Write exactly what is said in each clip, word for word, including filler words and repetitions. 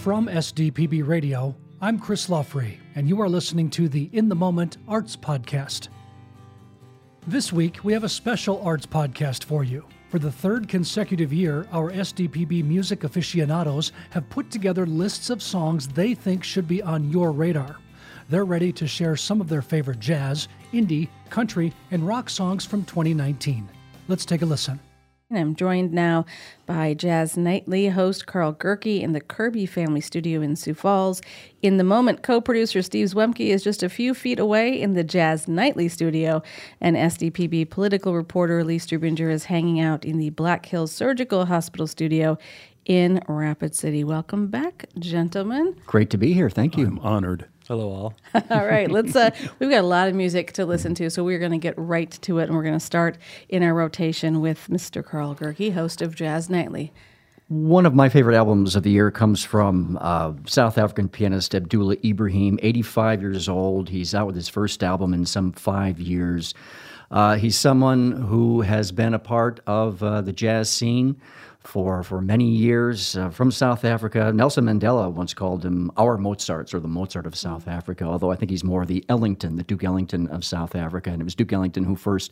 From S D P B Radio, I'm Chris Lawfrey, and you are listening to the In the Moment Arts Podcast. This week, we have a special arts podcast for you. For the third consecutive year, our S D P B music aficionados have put together lists of songs they think should be on your radar. They're ready to share some of their favorite jazz, indie, country, and rock songs from twenty nineteen. Let's take a listen. I'm joined now by Jazz Nightly host Carl Gerke in the Kirby Family Studio in Sioux Falls. In the Moment, co-producer Steve Zwemke is just a few feet away in the Jazz Nightly studio, and S D P B political reporter Lee Strubinger is hanging out in the Black Hills Surgical Hospital studio in Rapid City. Welcome back, gentlemen. Great to be here. Thank you. I'm honored. Hello, all. All right, let's. Uh, we've got a lot of music to listen to, so we're going to get right to it, and we're going to start in our rotation with Mister Carl Gerke, host of Jazz Nightly. One of my favorite albums of the year comes from uh, South African pianist Abdullah Ibrahim, eighty-five years old. He's out with his first album in some five years. Uh, he's someone who has been a part of uh, the jazz scene for for many years, uh, from South Africa. Nelson Mandela once called him our Mozarts, or the Mozart of South Africa, although I think he's more the Ellington, the Duke Ellington of South Africa. And it was Duke Ellington who first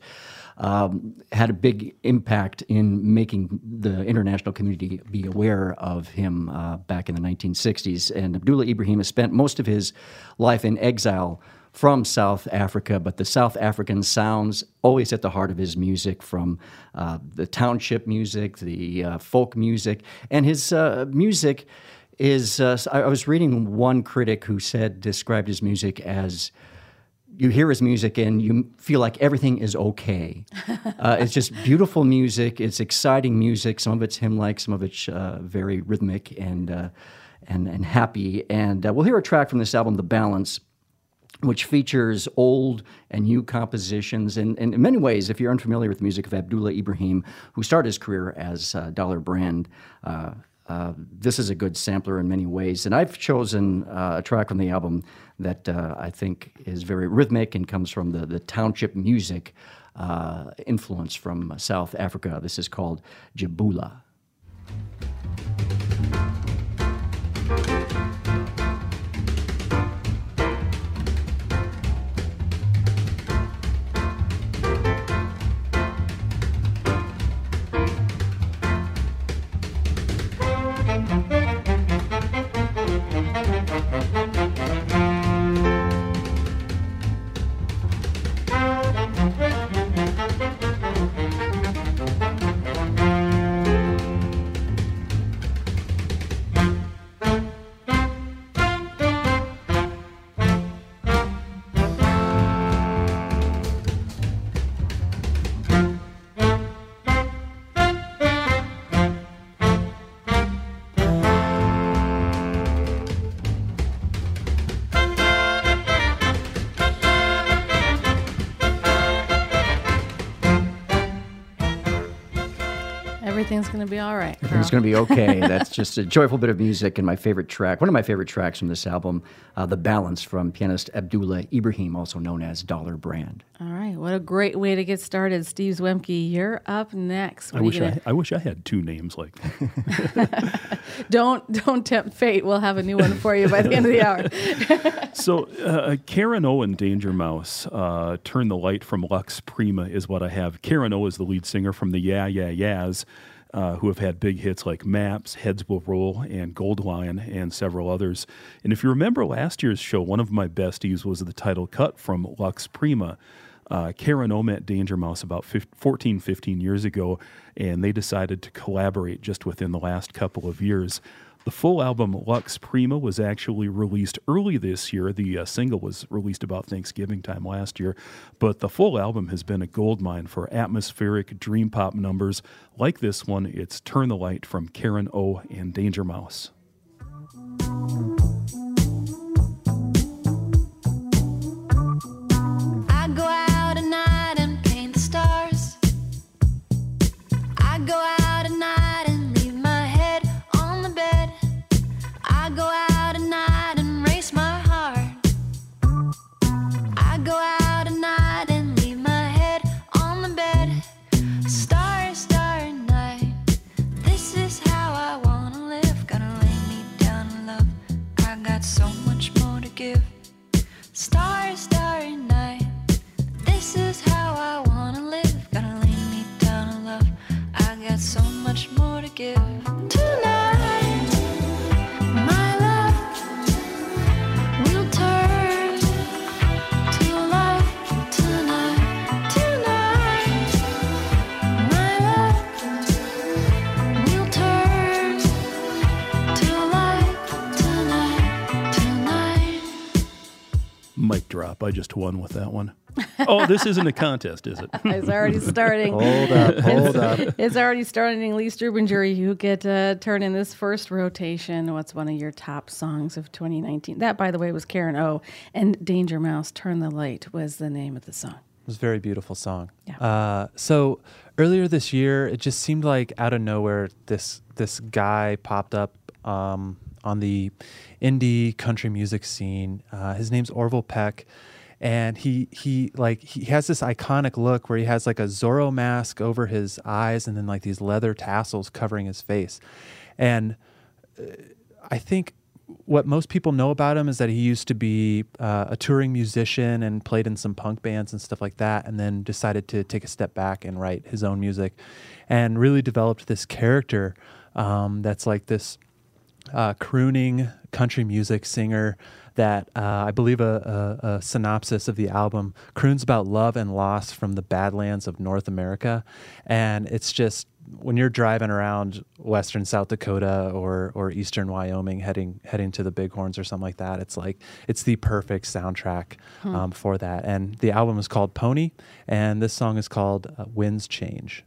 um, had a big impact in making the international community be aware of him uh, back in the nineteen sixties. And Abdullah Ibrahim has spent most of his life in exile from South Africa, but the South African sounds always at the heart of his music, from uh, the township music, the uh, folk music, and his uh, music is, uh, I was reading one critic who said, described his music as, you hear his music and you feel like everything is okay. Uh, it's just beautiful music, it's exciting music, some of it's hymn-like, some of it's uh, very rhythmic and, uh, and, and happy, and uh, we'll hear a track from this album, The Balance, which features old and new compositions. And, and in many ways, if you're unfamiliar with the music of Abdullah Ibrahim, who started his career as uh, Dollar Brand, uh, uh, this is a good sampler in many ways. And I've chosen uh, a track from the album that uh, I think is very rhythmic and comes from the, the township music uh, influence from South Africa. This is called Jabula. Everything's going to be all right. Everything's going to be okay. That's just a joyful bit of music, and my favorite track, one of my favorite tracks from this album, uh, The Balance, from pianist Abdullah Ibrahim, also known as Dollar Brand. All right, what a great way to get started. Steve Zwemke, you're up next. What I wish gonna... I, I wish I had two names like that. don't don't tempt fate. We'll have a new one for you by the end of the hour. So uh, Karen O and Danger Mouse, uh, Turn the Light from Lux Prima is what I have. Karen O is the lead singer from the Yeah Yeah Yeahs, Uh, who have had big hits like Maps, Heads Will Roll, and Gold Lion, and several others. And if you remember last year's show, one of my besties was the title cut from Lux Prima. Uh, Karen O met Danger Mouse about fourteen, fifteen years ago, and they decided to collaborate just within the last couple of years. The full album, Lux Prima, was actually released early this year. The uh, single was released about Thanksgiving time last year. But the full album has been a goldmine for atmospheric dream pop numbers. Like this one, it's Turn the Light from Karen O and Danger Mouse. I go out at night and paint the stars. I go out at night and leave my head on the bed. I go out at night and race my heart. I go out at night and leave my head on the bed. Starry, starry night. This is how I wanna live. Gonna lay me down and love I just won with that one. Oh, this isn't a contest, is it? It's already starting. Hold up, hold up. It's already starting. Lee Strubinger, you get to turn in this first rotation. What's one of your top songs of twenty nineteen? That, by the way, was Karen O. And Danger Mouse, Turn the Light was the name of the song. It was a very beautiful song. Yeah. Uh, so earlier this year, it just seemed like out of nowhere, this this guy popped up um, on the indie country music scene. Uh, his name's Orville Peck. And he he like he has this iconic look where he has like a Zorro mask over his eyes and then like these leather tassels covering his face. And uh, I think what most people know about him is that he used to be uh, a touring musician and played in some punk bands and stuff like that, and then decided to take a step back and write his own music, and really developed this character um, that's like this uh, crooning country music singer that uh, I believe a, a, a synopsis of the album croons about love and loss from the Badlands of North America. And it's just, when you're driving around western South Dakota or or eastern Wyoming heading heading to the Bighorns or something like that, it's like, it's the perfect soundtrack hmm. um, for that. And the album is called Pony, and this song is called uh, Winds Change.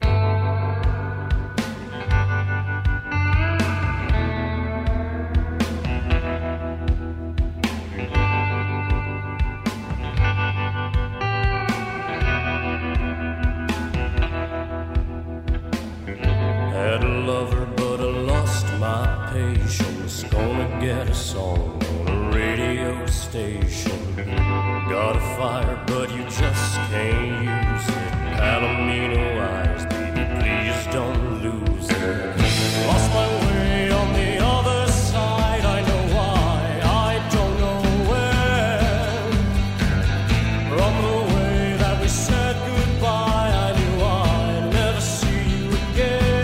Get a song on a radio station. Got a fire, but you just can't use it. Palomino eyes, baby, please don't lose it. Lost my way on the other side. I know why, I don't know when. From the way that we said goodbye, I knew I'd never see you again.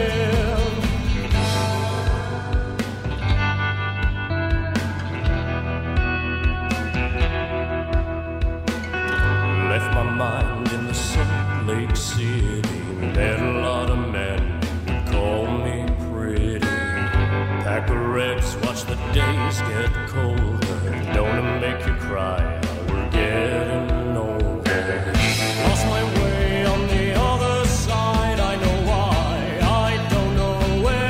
Left my mind in the Salt Lake City. Met a lot of men who call me pretty. Pack of Reds, watch the days get colder. Don't make you cry, we're getting older. Lost my way on the other side. I know why, I don't know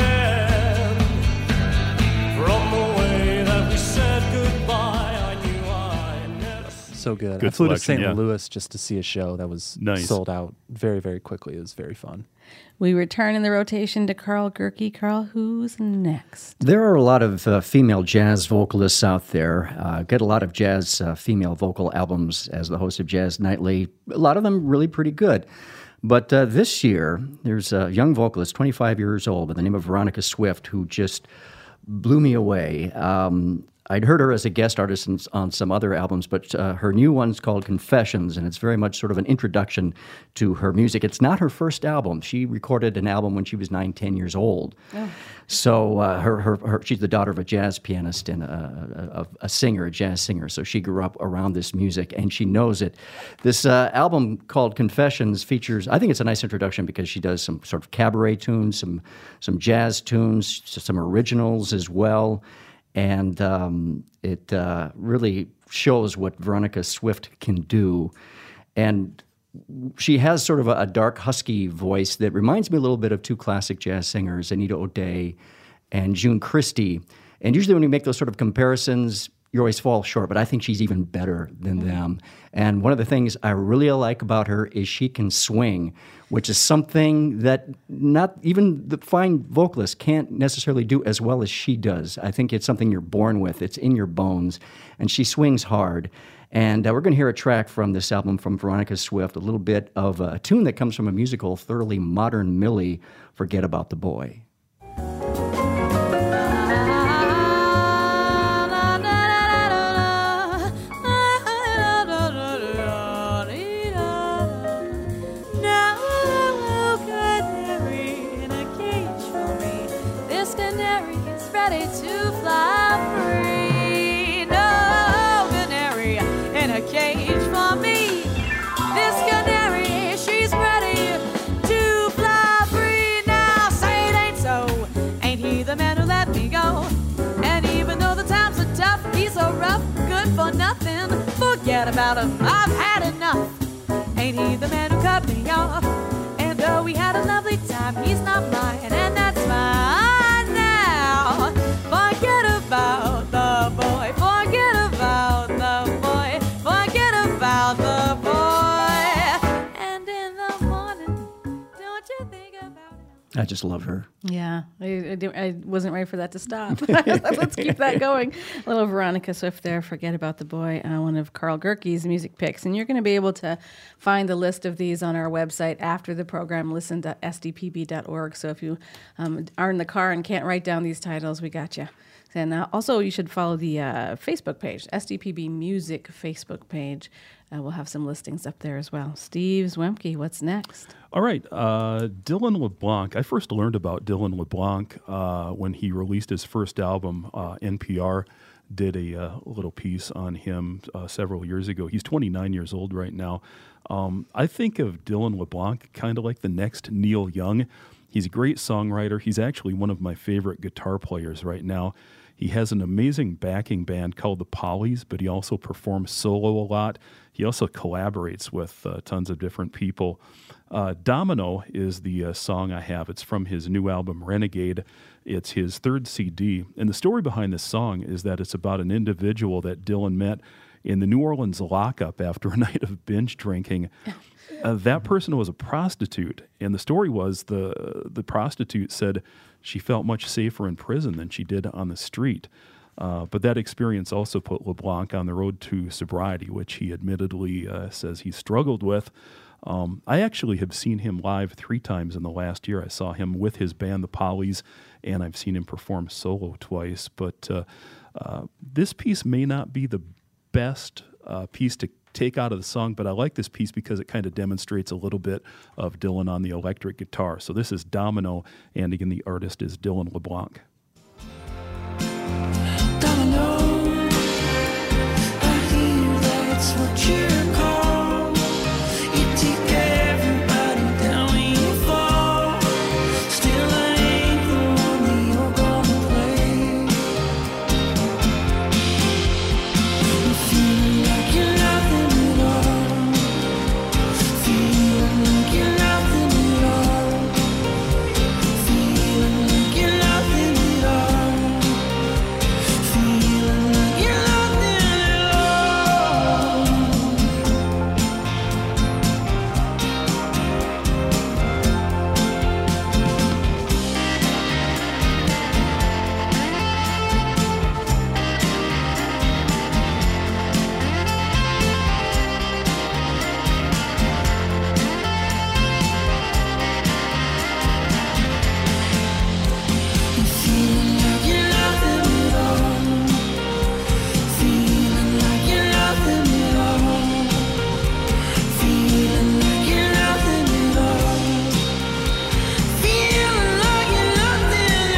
when. From the way that we said goodbye, I knew I never. So good. Good I flew to selection, Saint yeah. Louis just to see a show that was Nice. sold out very, very quickly. It was very fun. We return in the rotation to Carl Gerke. Carl, who's next? There are a lot of uh, female jazz vocalists out there. Uh, get a lot of jazz uh, female vocal albums as the host of Jazz Nightly. A lot of them really pretty good. But uh, this year, there's a young vocalist, twenty-five years old, by the name of Veronica Swift, who just blew me away. Um, I'd heard her as a guest artist in, on some other albums, but uh, her new one's called Confessions, and it's very much sort of an introduction to her music. It's not her first album. She recorded an album when she was nine, ten years old. Oh. So uh, her, her, her, she's the daughter of a jazz pianist and a, a, a singer, a jazz singer. So she grew up around this music, and she knows it. This uh, album called Confessions features, I think it's a nice introduction because she does some sort of cabaret tunes, some some jazz tunes, some originals as well. And um, it uh, really shows what Veronica Swift can do. And she has sort of a, a dark, husky voice that reminds me a little bit of two classic jazz singers, Anita O'Day and June Christy. And usually when you make those sort of comparisons, you always fall short, but I think she's even better than them. And one of the things I really like about her is she can swing, which is something that not even the fine vocalists can't necessarily do as well as she does. I think it's something you're born with. It's in your bones. And she swings hard. And uh, we're going to hear a track from this album from Veronica Swift, a little bit of a tune that comes from a musical, Thoroughly Modern Millie, Forget About the Boy. She's ready to fly free now. Say it ain't so. forget about him. I've had enough. Ain't he the man who cut me off? And though we had a lovely time, he's not mine, and that's fine now. Forget about the boy, forget about the boy, forget about the boy. And in the morning, don't you think about it? I just love her. Yeah, I, I, didn't- I wasn't ready for that to stop. Let's keep that going. A little Veronica Swift there, Forget About the Boy, uh, one of Carl Gerke's music picks. And you're going to be able to find the list of these on our website after the program, listen dot s d p b dot org. So if you um, are in the car and can't write down these titles, we got you. And uh, also, you should follow the uh, Facebook page, S D P B Music Facebook page. Uh, we'll have some listings up there as well. Steve Zwemke, what's next? All right. Uh, Dylan LeBlanc. I first learned about Dylan LeBlanc uh, when he released his first album. Uh, N P R did a uh, little piece on him uh, several years ago. He's twenty-nine years old right now. Um, I think of Dylan LeBlanc kind of like the next Neil Young. He's a great songwriter. He's actually one of my favorite guitar players right now. He has an amazing backing band called the Pollies, but he also performs solo a lot. He also collaborates with uh, tons of different people. Uh, Domino is the uh, song I have. It's from his new album, Renegade. It's his third C D. And the story behind this song is that it's about an individual that Dylan met in the New Orleans lockup after a night of binge drinking. Uh, that person was a prostitute, and the story was the the prostitute said she felt much safer in prison than she did on the street. Uh, but that experience also put LeBlanc on the road to sobriety, which he admittedly uh, says he struggled with. Um, I actually have seen him live three times in the last year. I saw him with his band, the Pollies, and I've seen him perform solo twice. But uh, uh, this piece may not be the best uh, piece to take out of the song, but I like this piece because it kind of demonstrates a little bit of Dylan on the electric guitar. So this is Domino, and again, the artist is Dylan LeBlanc. Domino, I hear that's what you call. You take everybody down when you fall. Still, I ain't the one that you're gonna play. You feel like you're nothing at all. Feeling like you're nothing at all. Feeling like you're nothing at all. Feeling like you're nothing at all. Feeling like you're nothing at all. Feeling like you're nothing at all. Feeling like you're nothing at all. Feeling like you're nothing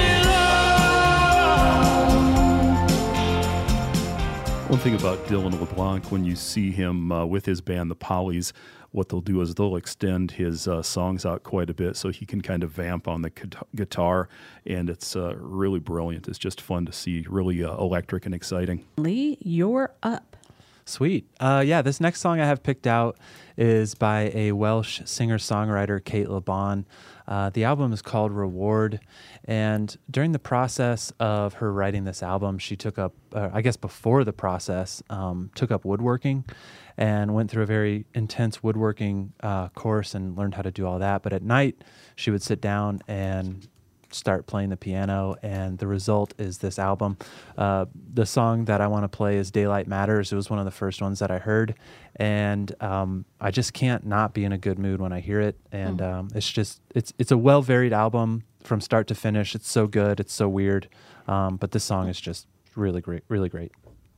at all. One thing about Dylan LeBlanc, when you see him uh, with his band, the Pollies, what they'll do is they'll extend his uh, songs out quite a bit so he can kind of vamp on the guit- guitar, and it's uh, really brilliant. It's just fun to see, really uh, electric and exciting. Lee, you're up. Sweet. Uh, yeah, this next song I have picked out is by a Welsh singer-songwriter, Kate LeBon. Uh, the album is called Reward, and during the process of her writing this album, she took up, uh, I guess before the process, um, took up woodworking and went through a very intense woodworking uh, course and learned how to do all that. But at night, she would sit down and start playing the piano, and the result is this album. Uh, the song that I want to play is Daylight Matters. It was one of the first ones that I heard, and um, I just can't not be in a good mood when I hear it. And um, it's just, it's it's a well-varied album from start to finish. It's so good. It's so weird. Um, but this song is just really great, really great.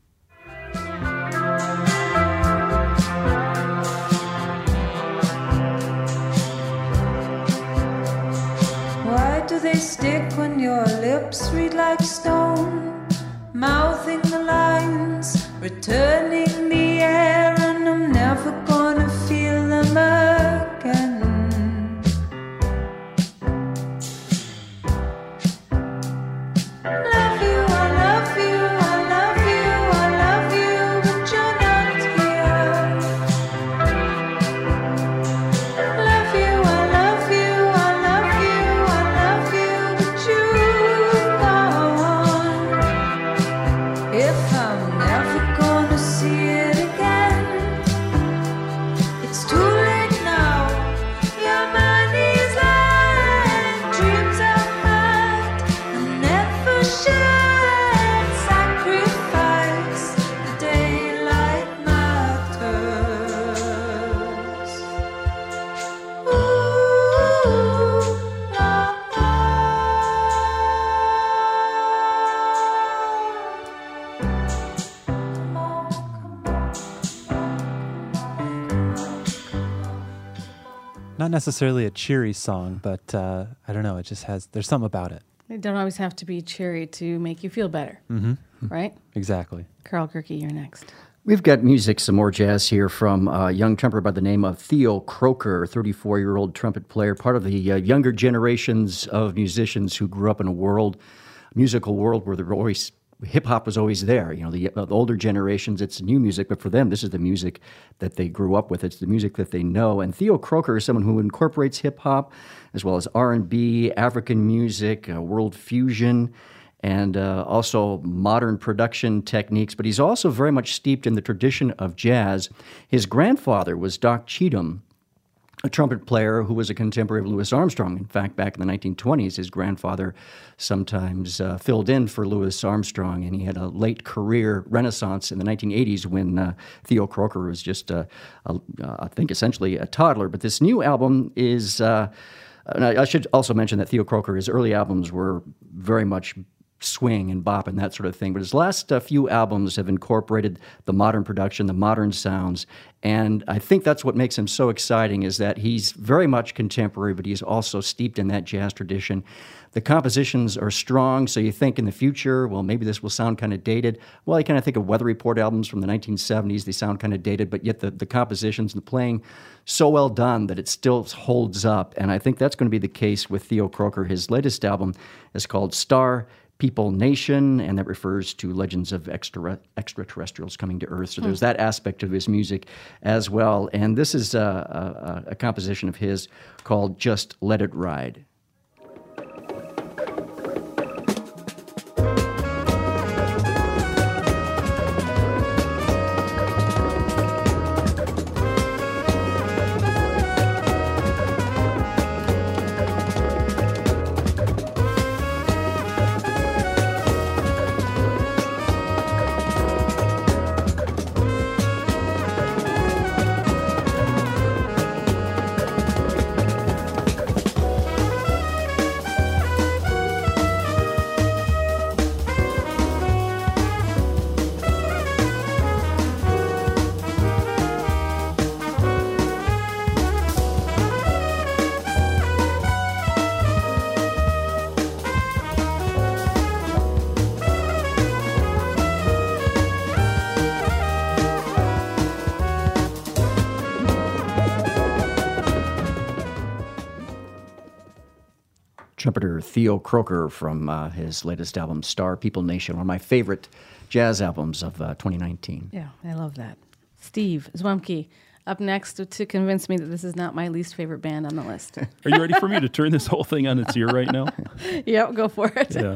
Why do they stick when your lips read like stone? Mouthing the lines, returning the air, and I'm never gonna feel them again. Love you, I love you, I love you, I love you, but you're not here. not necessarily a cheery song, but uh, I don't know. It just has, there's something about it. It don't always have to be cheery to make you feel better, Mm-hmm. right? Exactly. Carl Gerke, you're next. We've got music, some more jazz here from a young trumpeter by the name of Theo Croker, thirty-four-year-old trumpet player, part of the uh, younger generations of musicians who grew up in a world, musical world where there were always hip-hop was always there. You know, the, uh, the older generations, it's new music, but for them, this is the music that they grew up with. It's the music that they know. And Theo Croker is someone who incorporates hip-hop as well as R and B, African music, uh, world fusion, and uh, also modern production techniques. But he's also very much steeped in the tradition of jazz. His grandfather was Doc Cheatham, a trumpet player who was a contemporary of Louis Armstrong. In fact, back in the nineteen twenties, his grandfather sometimes uh, filled in for Louis Armstrong, and he had a late career renaissance in the nineteen eighties when uh, Theo Croker was just, uh, a, uh, I think, essentially a toddler. But this new album is, uh, and I, I should also mention that Theo Croker, his early albums were very much swing and bop and that sort of thing. But his last uh, few albums have incorporated the modern production, the modern sounds. And I think that's what makes him so exciting, is that he's very much contemporary, but he's also steeped in that jazz tradition. The compositions are strong, so you think in the future, well, maybe this will sound kind of dated. Well, you kind of think of Weather Report albums from the nineteen seventies. They sound kind of dated, but yet the, the compositions and the playing so well done that it still holds up. And I think that's going to be the case with Theo Croker. His latest album is called Star People Nation, and that refers to legends of extra, extraterrestrials coming to Earth. So there's that aspect of his music as well. And this is a, a, a composition of his called Just Let It Ride. Trumpeter Theo Croker from uh, his latest album, Star People Nation, one of my favorite jazz albums of uh, twenty nineteen. Yeah, I love that. Steve Zwemke, up next to, to convince me that this is not my least favorite band on the list. Are you ready for me to turn this whole thing on its ear right now? Yep, go for it. Yeah.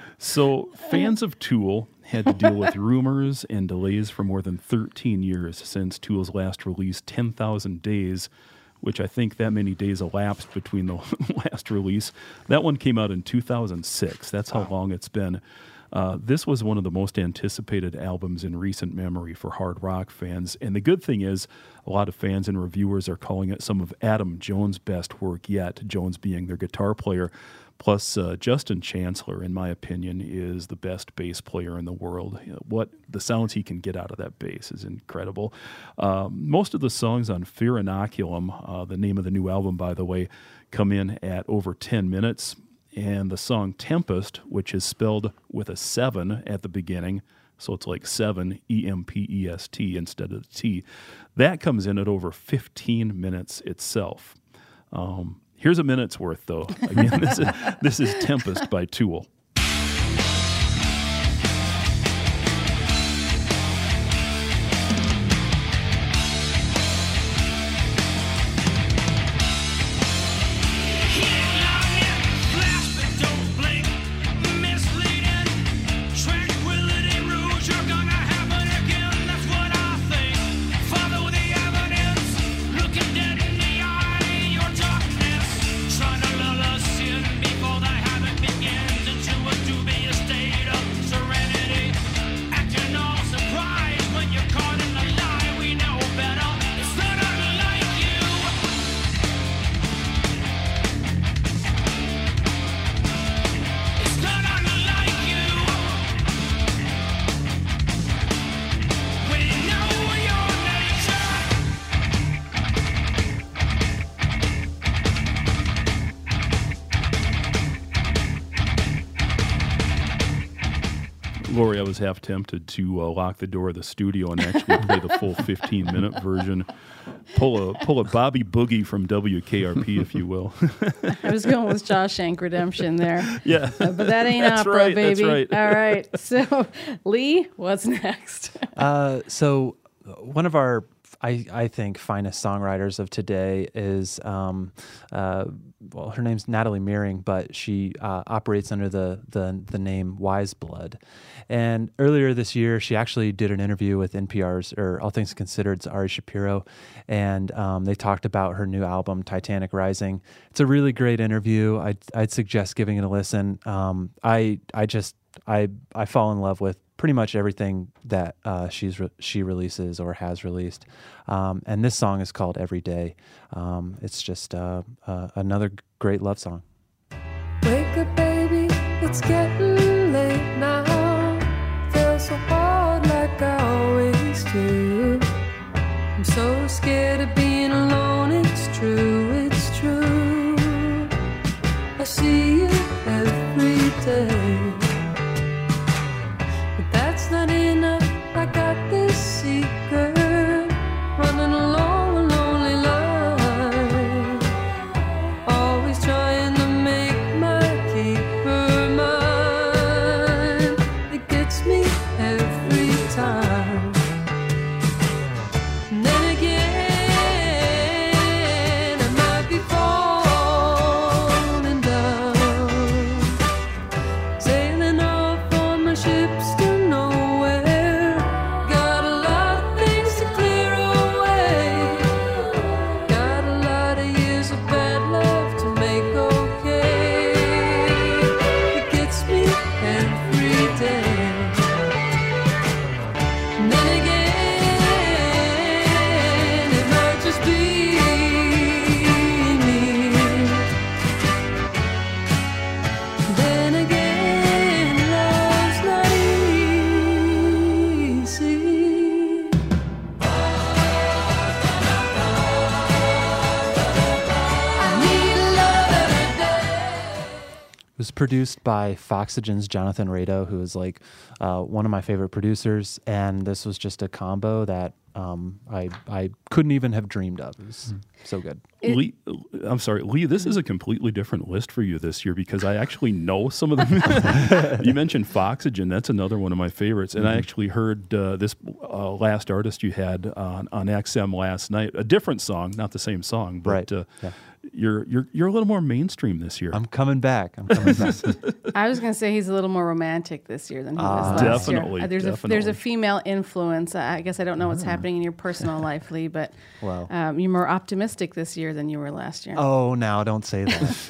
So fans of Tool had to deal with rumors and delays for more than thirteen years since Tool's last release, ten thousand Days, which I think that many days elapsed between the last release. That one came out in two thousand six. That's how long it's been. Uh, this was one of the most anticipated albums in recent memory for hard rock fans. And the good thing is, a lot of fans and reviewers are calling it some of Adam Jones' best work yet, Jones being their guitar player. Plus, uh, Justin Chancellor, in my opinion, is the best bass player in the world. You know, what the sounds he can get out of that bass is incredible. Um, most of the songs on Fear Inoculum, uh, the name of the new album, by the way, come in at over ten minutes. And the song Tempest, which is spelled with a seven at the beginning, so it's like seven, E M P E S T instead of the T, that comes in at over fifteen minutes itself. Um, Here's a minute's worth, though. Again, this is, this is Tempest by Tool. Trying to lull us in before the habit begins. Lori, I was half tempted to uh, lock the door of the studio and actually play the full fifteen-minute version. Pull a pull a Bobby Boogie from W K R P, if you will. I was going with Shawshank Redemption there. Yeah. Uh, but that ain't That's opera, right, baby. that's right. All right. So, Lee, what's next? Uh, so one of our, I, I think, finest songwriters of today is, um, uh, well, her name's Natalie Meering, but she uh, operates under the, the the name Wise Blood. And earlier this year, she actually did an interview with N P R's, or All Things Considered's Ari Shapiro, and um, they talked about her new album, Titanic Rising. It's a really great interview. I'd, I'd suggest giving it a listen. Um, I I just I I fall in love with pretty much everything that uh, she's re- she releases or has released, um, and this song is called Every Day. Um, it's just uh, uh, another g- great love song. Wake up, baby, it's getting late now. Feels so hard like I always do. I'm so scared of being alone, it's true, it's true. I see you every day. That's not enough, I got this secret, running along a lonely line, always trying to make my keeper mine. It gets me every time. And then again, I might be falling down, sailing off on my ships to nowhere. Got a lot of things to clear away. Got a lot of years of bad love to make okay. It gets me every day. And then again, it might just be me. Then again, love's not easy. I need love every day. It was produced by Foxygen's Jonathan Rado, who is like uh, one of my favorite producers, and this was just a combo that um, I I couldn't even have dreamed of. It was so good. Lee, I'm sorry, Lee, this is a completely different list for you this year because I actually know some of them. You mentioned Foxygen. That's another one of my favorites. And I actually heard uh, this uh, last artist you had on, on X M last night, a different song, not the same song, but Right. uh, Yeah. you're, you're, you're a little more mainstream this year. I'm coming back. I'm coming back. I was going to say he's a little more romantic this year than he was last Definitely, year. Uh, there's a there's a definitely. female influence. I I guess I don't know what's happening in your personal life, Lee, but Wow. um, you're more optimistic this year than you were last year. Oh, now don't say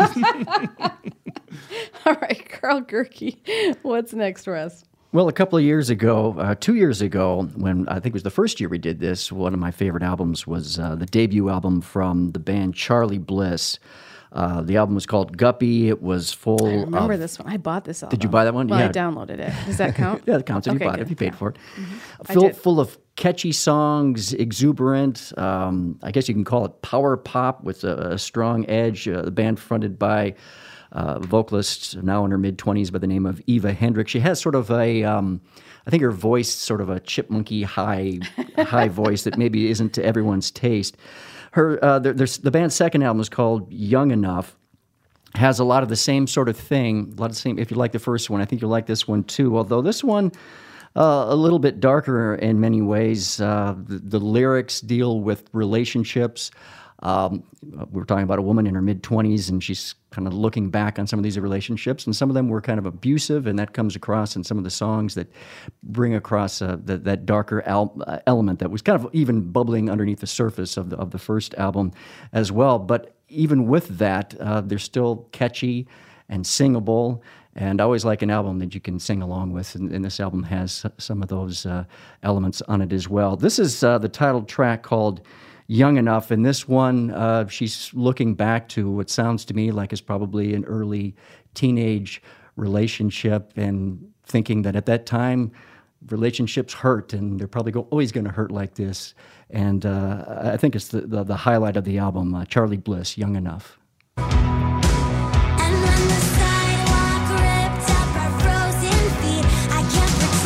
that. All right, Carl Gerke, what's next for us? Well, a couple of years ago, uh, two years ago, when I think it was the first year we did this, one of my favorite albums was uh, the debut album from the band Charlie Bliss. Uh, the album was called Guppy. It was full I remember of... this one. I bought this album. Did you buy that one? Well, Yeah. I downloaded it. Does that count? Yeah, it counts if Okay, you bought it, good. if you paid Yeah. for it. I Full, did. full of catchy songs, exuberant. Um, I guess you can call it power pop with a, a strong edge. Uh, the band fronted by uh, vocalist now in her mid-twenties by the name of Eva Hendricks. She has sort of a, um, I think her voice, sort of a chipmunky high, high voice that maybe isn't to everyone's taste. Her, uh, there, there's, the band's second album is called Young Enough. Has a lot of the same sort of thing. A lot of the same. If you like the first one, I think you'll like this one too. Although this one, uh, a little bit darker in many ways. Uh, the, the lyrics deal with relationships. Um, we're talking about a woman in her mid twenties, and she's kind of looking back on some of these relationships, and some of them were kind of abusive, and that comes across in some of the songs that bring across uh, the, that darker al- uh, element that was kind of even bubbling underneath the surface of the of the first album as well. But even with that, uh, they're still catchy and singable. And I always like an album that you can sing along with, and, and this album has some of those uh, elements on it as well. This is uh, the title track called Young Enough, and this one, uh, she's looking back to what sounds to me like is probably an early teenage relationship and thinking that at that time, relationships hurt, and they're probably go, always going to hurt like this. And uh, I think it's the, the, the highlight of the album, uh, Charlie Bliss, Young Enough. And when the sidewalk ripped up our frozen feet, I can't pretend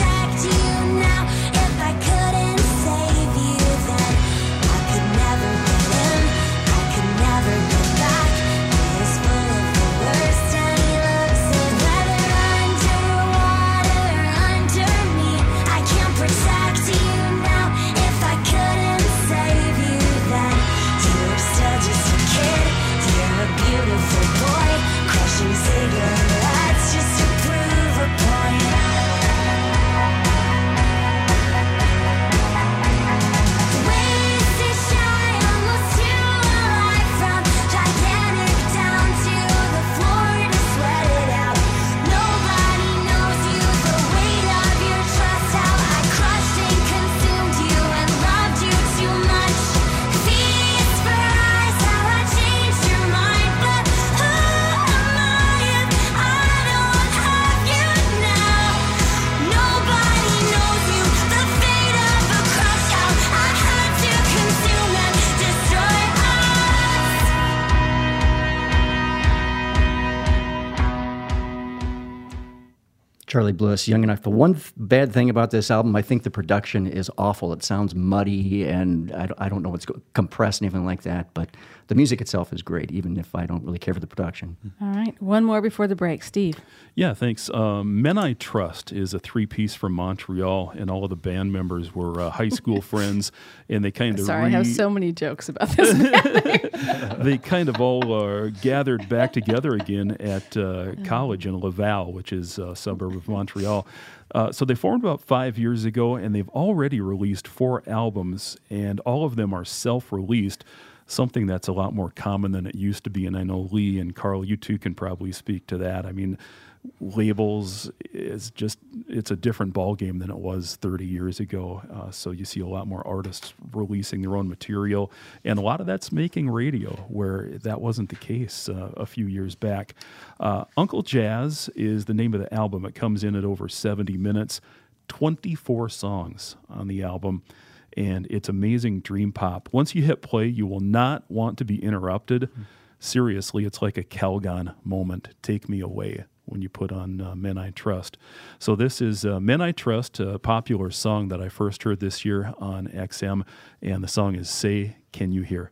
Charlie Bliss, Young Enough. The one th- bad thing about this album, I think the production is awful. It sounds muddy, and I, I don't know what's go- compressed and anything like that, but the music itself is great, even if I don't really care for the production. All right. One more before the break. Steve. Yeah, thanks. Um, Men I Trust is a three-piece from Montreal, and all of the band members were uh, high school friends, and they kind of Sorry, re- I have so many jokes about this. they kind of all uh, gathered back together again at uh, college in Laval, which is a suburb of Montreal. Uh, so they formed about five years ago, and they've already released four albums, and all of them are self-released, something that's a lot more common than it used to be. And I know Lee and Carl, you two can probably speak to that. I mean, labels is just, it's a different ballgame than it was thirty years ago. Uh, so you see a lot more artists releasing their own material, and a lot of that's making radio, where that wasn't the case uh, a few years back. Uh, Uncle Jazz is the name of the album. It comes in at over seventy minutes, twenty-four songs on the album, and it's amazing dream pop. Once you hit play, you will not want to be interrupted. Mm-hmm. Seriously, it's like a Calgon moment. Take me away when you put on uh, Men I Trust. So this is uh, Men I Trust, a popular song that I first heard this year on X M, and the song is Say, Can You Hear?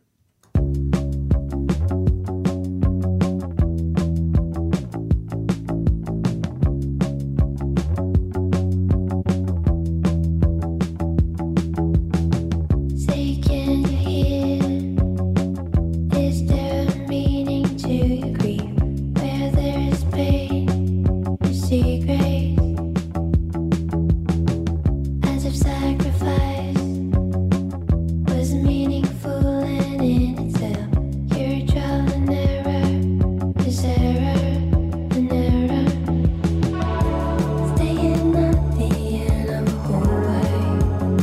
Say, can you hear? Is there a meaning to your grief? Where there is pain, you see grace. As if sacrifice was meaningful and in itself. Your trial and error is error and error. Staying at the end of a hallway.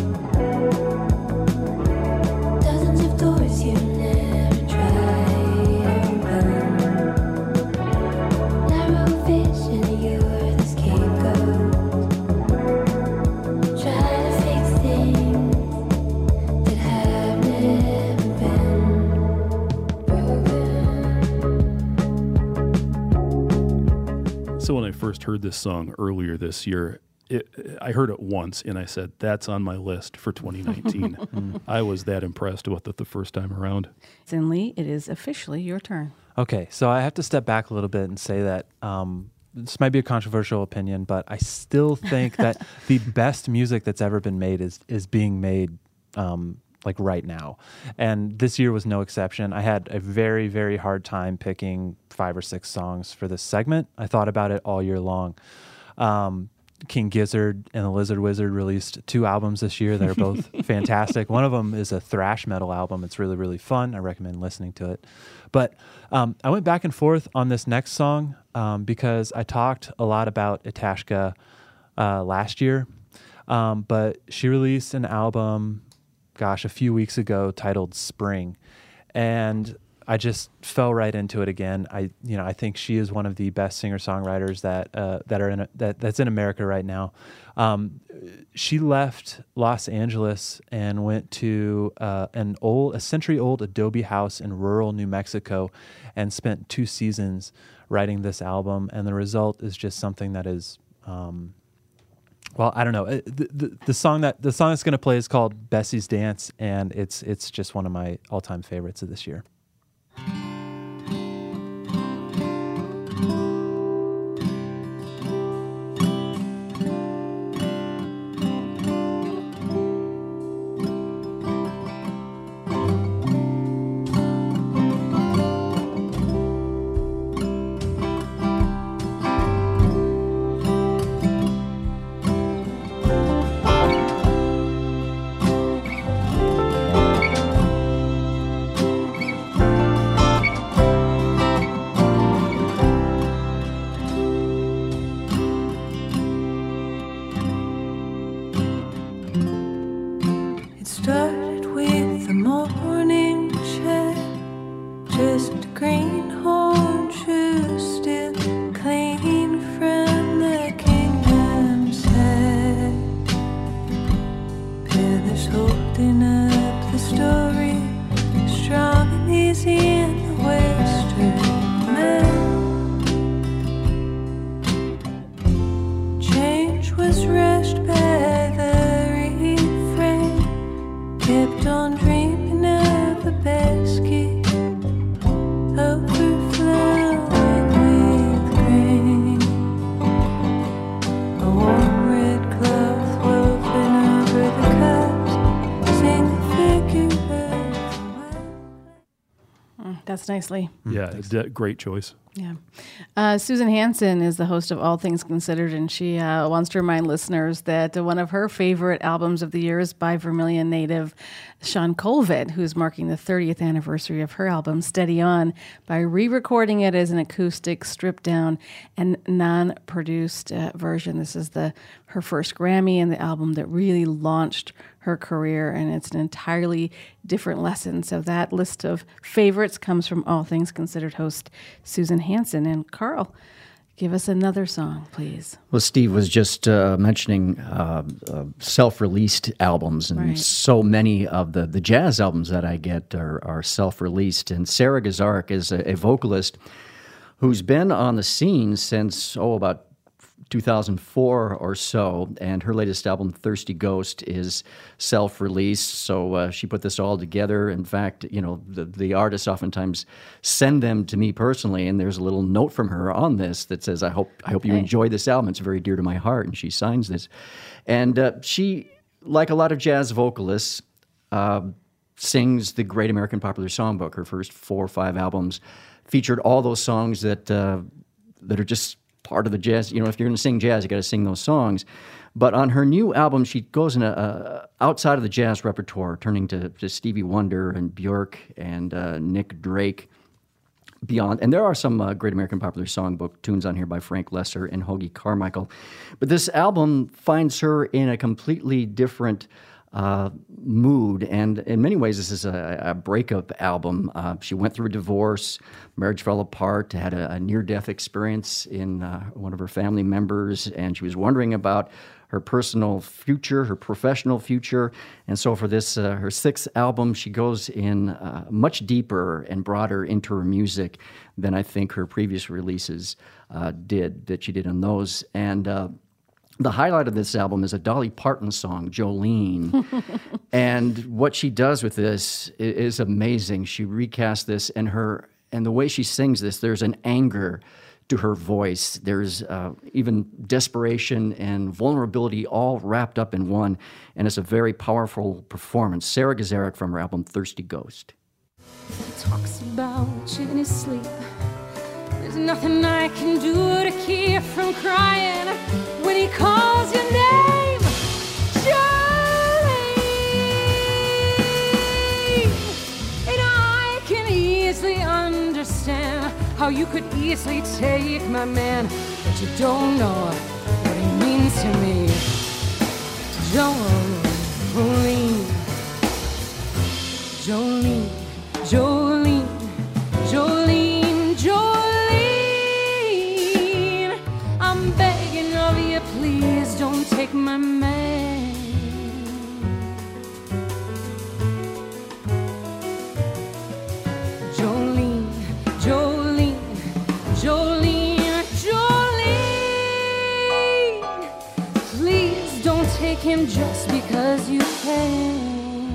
Dozens of doors you never tried to open. Narrow vision, you're the scapegoat. Try to fix things that have never been broken. So when I first heard this song earlier this year, it, I heard it once, and I said, that's on my list for twenty nineteen. I was that impressed with it the first time around. And Lee, it is officially your turn. Okay, so I have to step back a little bit and say that um, this might be a controversial opinion, but I still think that the best music that's ever been made is is being made um, like right now. And this year was no exception. I had a very, very hard time picking five or six songs for this segment. I thought about it all year long. Um, King Gizzard and the Lizard Wizard released two albums this year that are both fantastic. One of them is a thrash metal album. It's really, really fun. I recommend listening to it. But um, I went back and forth on this next song um, because I talked a lot about Itashka uh, last year. Um, but she released an album, gosh, a few weeks ago titled Spring. And I just fell right into it again. I, you know, I think she is one of the best singer-songwriters that uh, that are in that that's in America right now. Um, she left Los Angeles and went to uh, an old, a century-old adobe house in rural New Mexico, and spent two seasons writing this album. And the result is just something that is, um, well, I don't know. The, the, the song that the song that's going to play is called Bessie's Dance, and it's it's just one of my all-time favorites of this year. That's nicely. Yeah, d- great choice. Yeah. Uh, Susan Hansen is the host of All Things Considered, and she uh, wants to remind listeners that uh, one of her favorite albums of the year is by Vermilion native Sean Colvett, who's marking the thirtieth anniversary of her album, Steady On, by re-recording it as an acoustic, stripped-down, and non-produced uh, version. This is the her first Grammy and the album that really launched her career, and it's an entirely different lesson. So that list of favorites comes from All Things Considered host Susan Hansen. And Carl, give us another song, please. Well, Steve was just uh, mentioning uh, uh, self-released albums, and Right. so many of the, the jazz albums that I get are, are self-released. And Sarah Gazarek is a, a vocalist who's been on the scene since, oh, about two thousand four or so, and her latest album, Thirsty Ghost, is self-released. So uh, she put this all together. In fact, you know, the, the artists oftentimes send them to me personally, and there's a little note from her on this that says, I hope I hope you Okay. enjoy this album. It's very dear to my heart, and she signs this. And uh, she, like a lot of jazz vocalists, uh, sings the Great American Popular Songbook. Her first four or five albums featured all those songs that uh, that are just part of the jazz. You know, if you're going to sing jazz, you got to sing those songs. But on her new album, she goes in a, a outside of the jazz repertoire, turning to, to Stevie Wonder and Bjork and uh, Nick Drake. Beyond, and there are some uh, Great American Popular Songbook tunes on here by Frank Lesser and Hoagie Carmichael. But this album finds her in a completely different uh, mood, and in many ways, this is a, a breakup album. Uh, she went through a divorce, marriage fell apart, had a, a near-death experience in uh, one of her family members, and she was wondering about her personal future, her professional future. And so for this, uh, her sixth album, she goes in uh, much deeper and broader into her music than I think her previous releases uh, did, that she did on those. And uh, the highlight of this album is a Dolly Parton song, Jolene. And what she does with this i- is amazing. She recast this, and her and the way she sings this, there's an anger to her voice. There's uh, even desperation and vulnerability all wrapped up in one, and it's a very powerful performance. Sarah Gazarek from her album Thirsty Ghost. He talks about you in his sleep. There's nothing I can do to keep from crying when he calls your name, Jolene. And I can easily understand how you could easily take my man, but you don't know what he means to me. Jolene, Jolene, Jolene, Jolene, Jolene. I'm begging of you, please don't take my man. Jolene, Jolene, Jolene, Jolene. Please don't take him just because you can.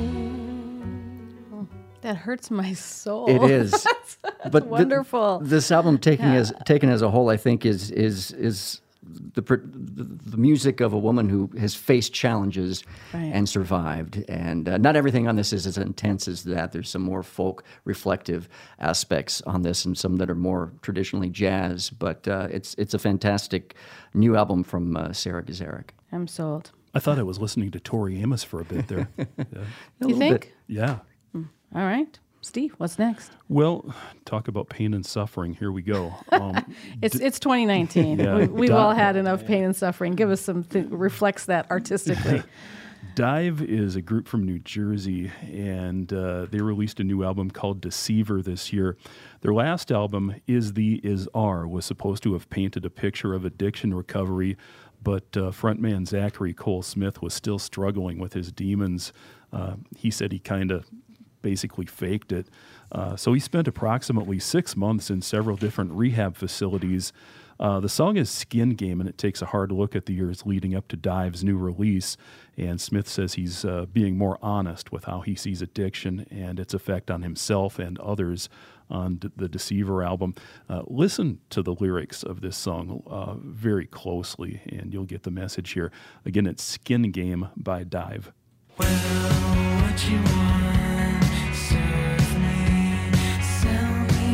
That hurts my soul. It is, That's but thi- wonderful. this album, taking as taken as a whole, I think is is is the, pr- the the music of a woman who has faced challenges Right. and survived. And uh, not everything on this is as intense as that. There's some more folk reflective aspects on this, and some that are more traditionally jazz. But uh, it's it's a fantastic new album from uh, Sarah Gazarek. I'm sold. I thought I was listening to Tori Amos for a bit there. Yeah. You think? Yeah. All right. Steve, what's next? Well, talk about pain and suffering. Here we go. Um, It's it's twenty nineteen. Yeah. we, we've Di- all had enough pain and suffering. Give us something reflects that artistically. Dive is a group from New Jersey, and uh, they released a new album called Deceiver this year. Their last album, Is the Is Are, was supposed to have painted a picture of addiction recovery, but uh, frontman Zachary Cole Smith was still struggling with his demons. Uh, he said he kind of basically faked it. Uh, so he spent approximately six months in several different rehab facilities. Uh, the song is Skin Game, and it takes a hard look at the years leading up to Dive's new release. And Smith says he's uh, being more honest with how he sees addiction and its effect on himself and others on D- the Deceiver album. Uh, listen to the lyrics of this song uh, very closely, and you'll get the message here. Again, it's Skin Game by Dive. What you want, serve me, sell me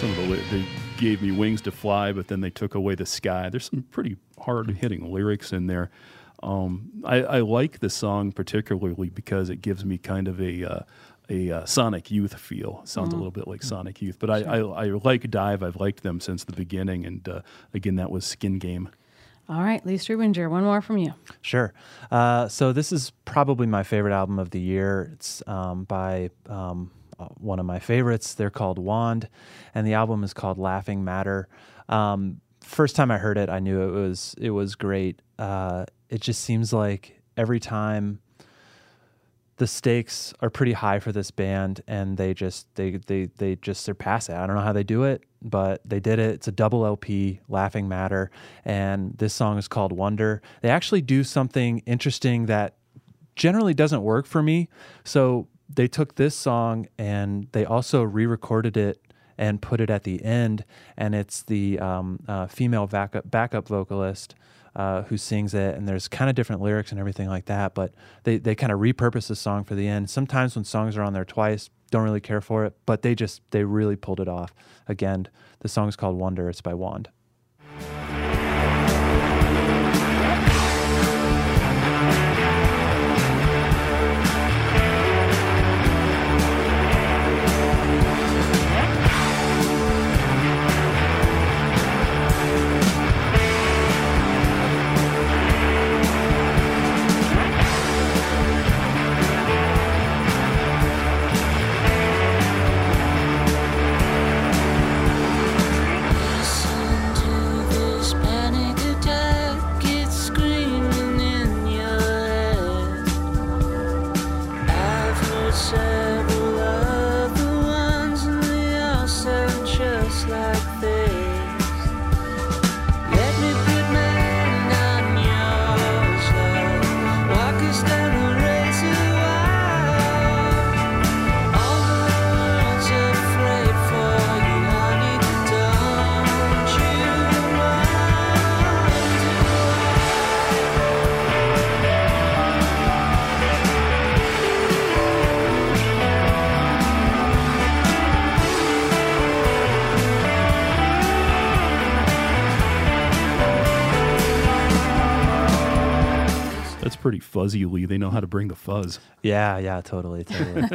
some of the li- they gave me wings to fly, but then they took away the sky. There's some pretty hard-hitting lyrics in there. Um, I, I like the song particularly because it gives me kind of a uh, a uh, Sonic Youth feel. It sounds Mhm. a little bit like Sonic Youth, but I, I, I like Dive. I've liked them since the beginning, and uh, again, that was Skin Game. All right, Lee Strubinger, one more from you. Sure. Uh, so this is probably my favorite album of the year. It's um, by um, uh, one of my favorites. They're called Wand, and the album is called Laughing Matter. Um, first time I heard it, I knew it was it was great. Uh, it just seems like every time the stakes are pretty high for this band, and they just they they they just surpass it. I don't know how they do it, but they did it. It's a double L P, Laughing Matter, and this song is called Wonder. They actually do something interesting that generally doesn't work for me. So they took this song and they also re-recorded it and put it at the end, and it's the um, uh, female backup backup vocalist Uh, who sings it, and there's kind of different lyrics and everything like that, but they, they kind of repurpose the song for the end. Sometimes when songs are on there twice, don't really care for it, but they just, they really pulled it off. Again, the song's called Wonder. It's by Wand. Pretty fuzzy, Lee. They know how to bring the fuzz. Yeah, yeah, totally, totally.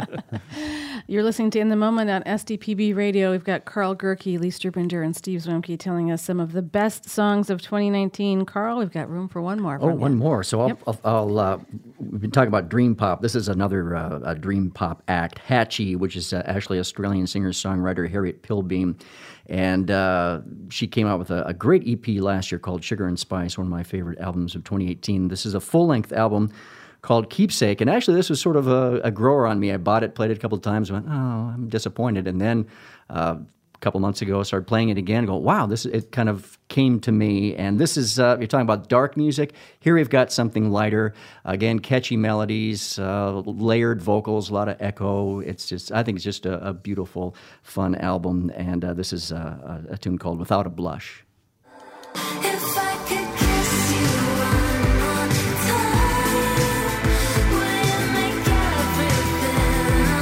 You're listening to In the Moment on S D P B Radio. We've got Carl Gerke, Lee Strubinger, and Steve Zwemke telling us some of the best songs of twenty nineteen. Carl, we've got room for one more. Oh, from one you. more. So I'll, Yep. I'll, I'll uh, we've been talking about dream pop. This is another uh, a dream pop act, Hatchie, which is uh, actually Australian singer-songwriter Harriet Pilbeam. And uh, she came out with a, a great E P last year called Sugar and Spice, one of my favorite albums of twenty eighteen. This is a full-length album called Keepsake. And actually, this was sort of a, a grower on me. I bought it, played it a couple of times, went, oh, I'm disappointed. And then uh, a couple months ago, I started playing it again and go, wow, this it kind of came to me. And this is, uh, you're talking about dark music. Here we've got something lighter. Again, catchy melodies, uh, layered vocals, a lot of echo. It's just, I think it's just a, a beautiful, fun album. And uh, this is uh, a, a tune called Without a Blush. If I could kiss you one more time, would it make everything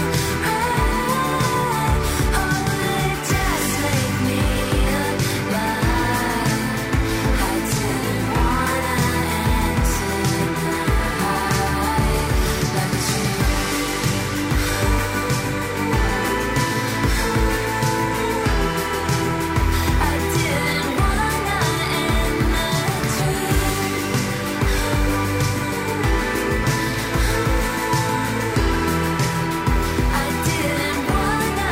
right? Or would it just make me alive? I didn't wanna answer right, but I didn't wanna end the I didn't wanna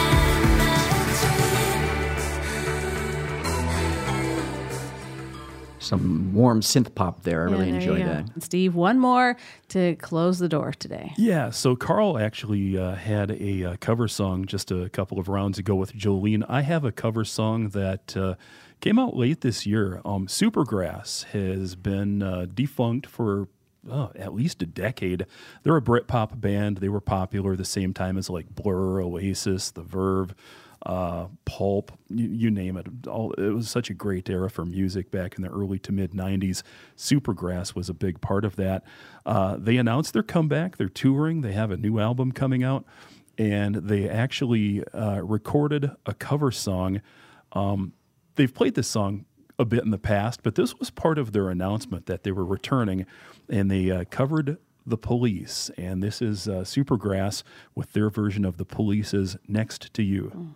end the Some warm synth pop there. I Yeah, really there enjoy you go. that. And Steve, one more to close the door today. Yeah, so Carl actually uh, had a uh, cover song just a couple of rounds ago with Jolene. I have a cover song that uh, came out late this year. Um, Supergrass has been uh, defunct for oh, at least a decade. They're a Britpop band. They were popular the same time as like Blur, Oasis, The Verve, uh, Pulp, you, you name it. All, it was such a great era for music back in the early to mid nineties. Supergrass was a big part of that. Uh, they announced their comeback. They're touring. They have a new album coming out. and they actually uh, recorded a cover song. Um, they've played this song a bit in the past, but this was part of their announcement that they were returning, and they uh, covered The Police. And this is uh, Supergrass with their version of The Police's Next to You. Mm.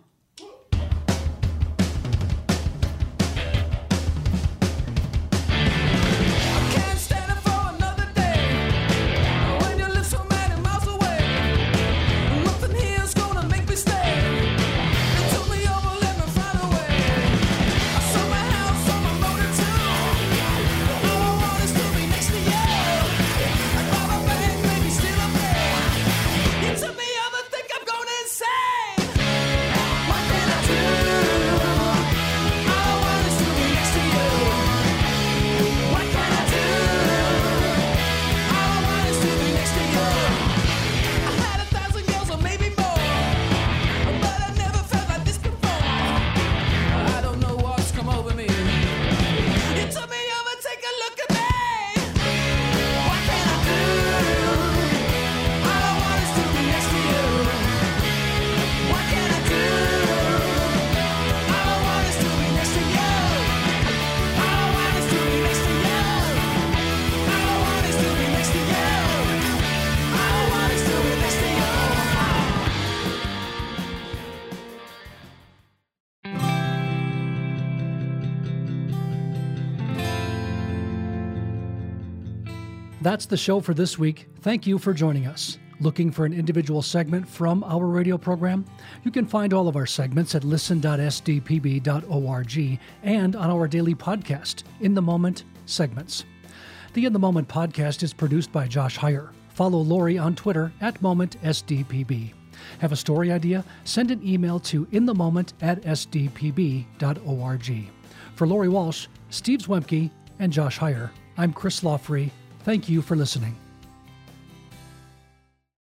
That's the show for this week. Thank you for joining us. Looking for an individual segment from our radio program? You can find all of our segments at listen dot s d p b dot org and on our daily podcast, In the Moment Segments. The In the Moment podcast is produced by Josh Heyer. Follow Lori on Twitter at Moment S D P B. Have a story idea? Send an email to inthemoment at s d p b dot org. For Lori Walsh, Steve Zwemke, and Josh Heyer, I'm Chris Lawfree. Thank you for listening.